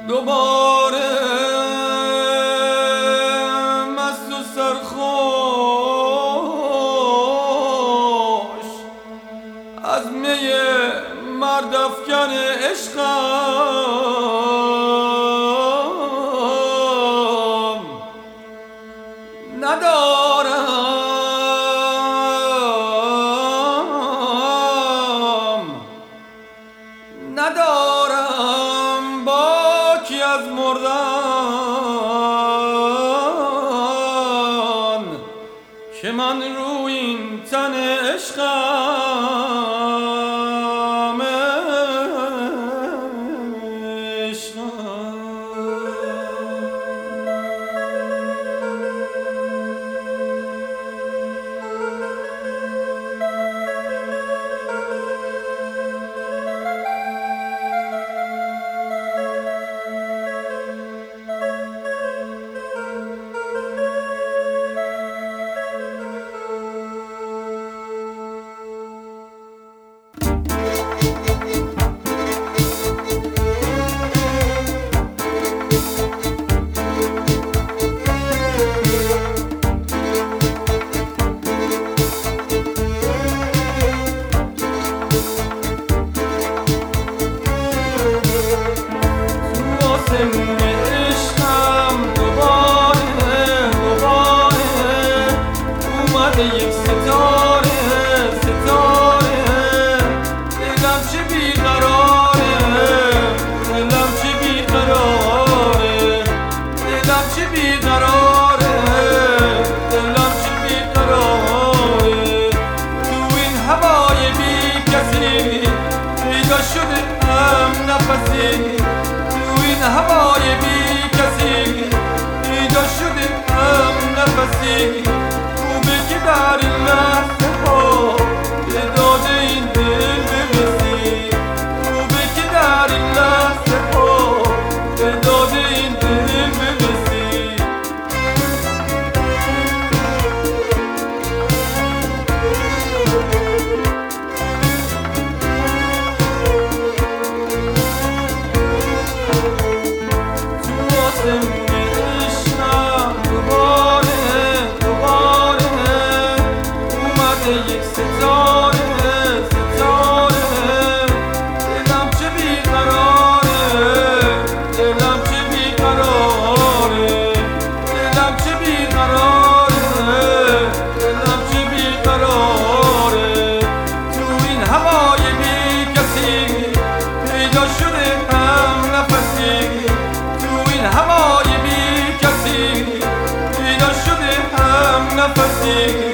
دوباره مست و سرخوش از می مرد افکن عشقم ندارم باکی از مردن که من روی این تن عشقم یک ستاره دلم چه بیقراره دلم چه بیقراره دلم چه بیقراره دلم چه بیقراره تو این هوای بی کسی پیدا شده هم نفسی تو این هوای بی کسی پیدا شده هم نفسی در این لحظه ها به داد این دل برسی خوبه که در این لحظه ها به داد این دل برسی تو آسمون عشقم دوباره یک ستاره دلم چه بیقراره دلم چه بیقراره دلم چه بیقراره دلم چه بیقراره تو این هوای بی کسی پیدا شده هم نفسی تو این هوای بی کسی پیدا شده هم نفسی